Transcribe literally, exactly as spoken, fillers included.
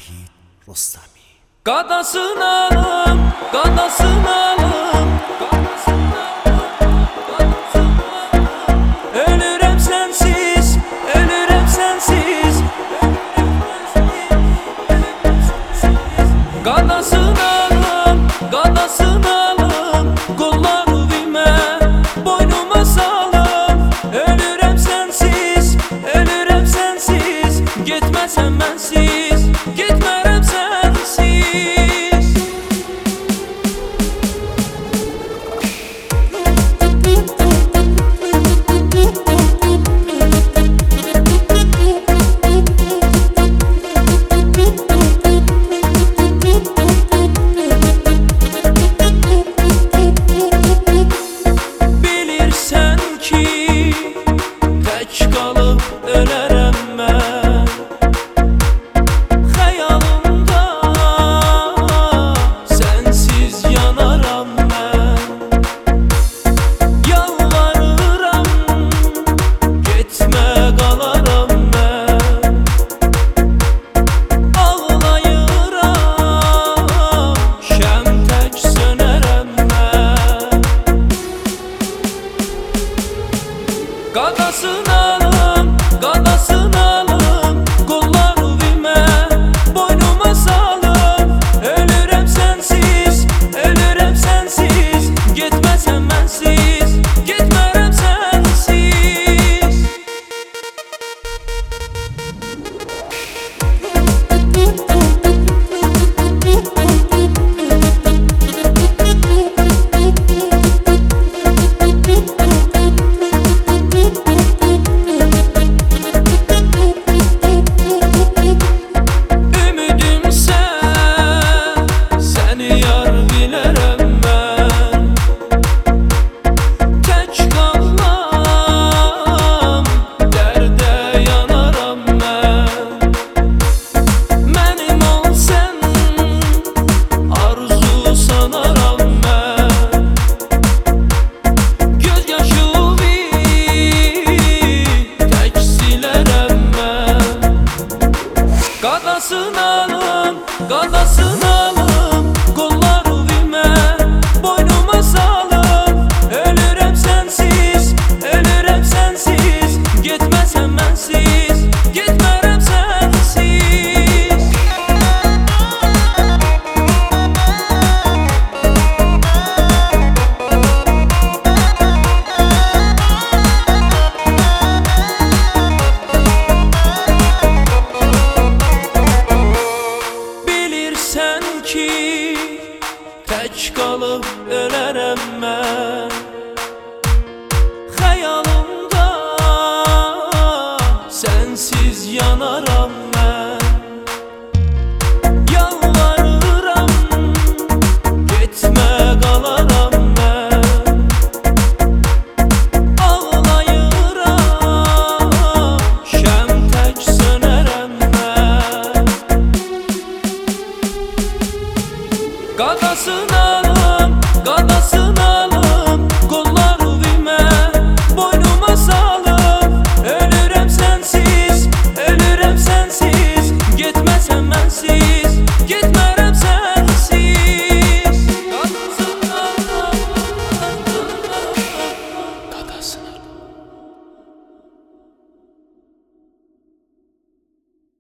Vahid Rostami. Qadasın alım, qadasın alım, ölürəm sənsiz, ölürəm sənsiz. Qadasın alım, qadasın alım, qollarımı boynuma salım. Ölürəm sənsiz, ölürəm sənsiz, getməsən mənsiz, getmərəm sənsiz. Bilirsən ki, tək qalıb ölərəm mən. Xəyalımda sənsiz yanaram mən. Yalvarıram, getmə qalaram mən. Ağlayıram, şəm tək sönərəm mən. Qadasın alım, qadasın alım, qollarımı boynuma salım. Ölürəm sənsiz, ölürəm sənsiz, getməsən mənsiz, getmərəm sənsiz. Ümidim sən, səni yar bilərəm mən. Tək qalam, dərdə yanaram mən. Mənim ol sən, arzu sanaram mən. Göz yaşımı tək silərəm mən. Qadasın alım, qadasın alım, qollarımı boynuma salım. Ölürəm sənsiz, ölürəm sənsiz, getməsən mənsiz, getmərəm sənsiz. Bilirsən ki, tək qalıb ölərəm mən.